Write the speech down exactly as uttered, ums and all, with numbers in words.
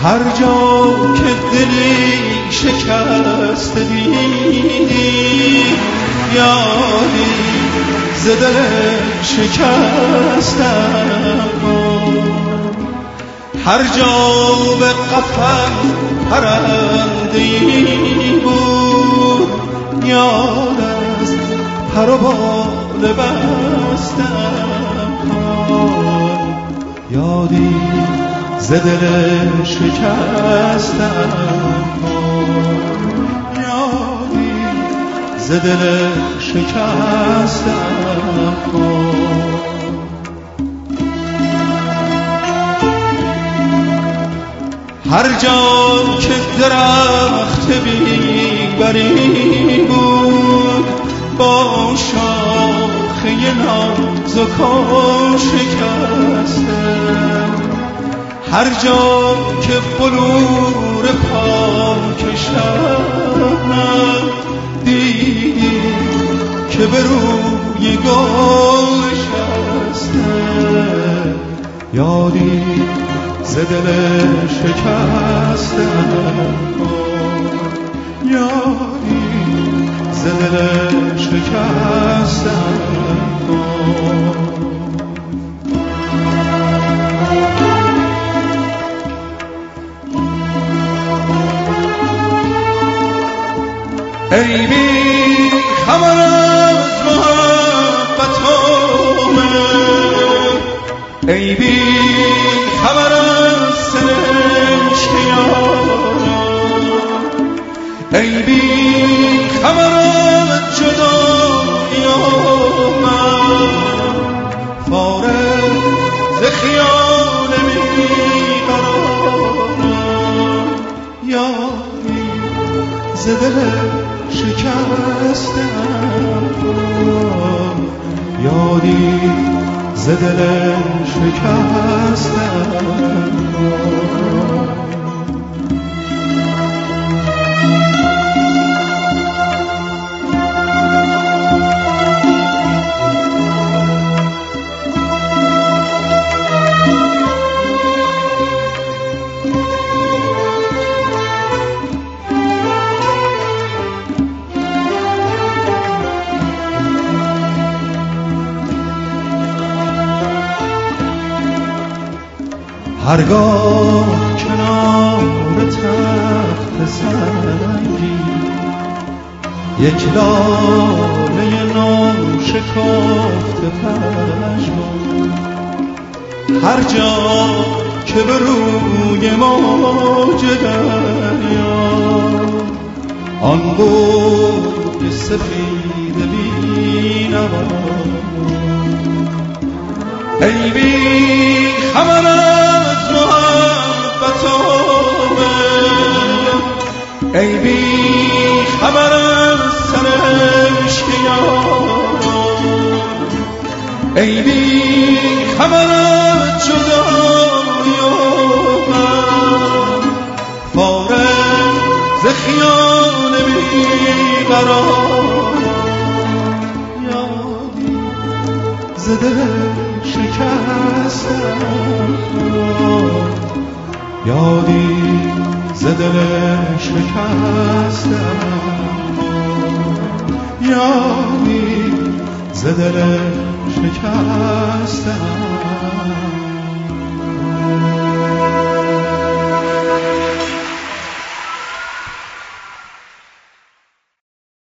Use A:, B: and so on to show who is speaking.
A: هر جا که دلی شکست دیدی یادی ز دل شکستم هر جا به قفس پرنده‌ای بود یاد از پر و بال بستم یادی ز دل شکستم یادی ز دل شکستم هر جا که درخت بیبری بود با شاخه نازک و شکسته هر جا که بلور پاک شبنم دیدی که به روی گل شسته یادی ز دل شکستم یادی ز دل شکستم ای بی خبر از محبت عمر ای بی خبر از سرشک یارم ای بی خبر از جدایی من فارغ ز خیال بیقرارم یادی ز دل شکستم یادی ز دل شکستم هرگاه کنار تخت سنگی یک لاله نو شکافته پژمرد هر جا که به روی موج دریا آن بوی سفید بی‌نوا ای بی خبر از محبت عمر ای بی خبر از سرشک یارم ای بی خبر از جدایی من فارغ ز خیال بیقرارم یادی ز دل شکستم یادی ز دل شکستم یادی ز دل شکستم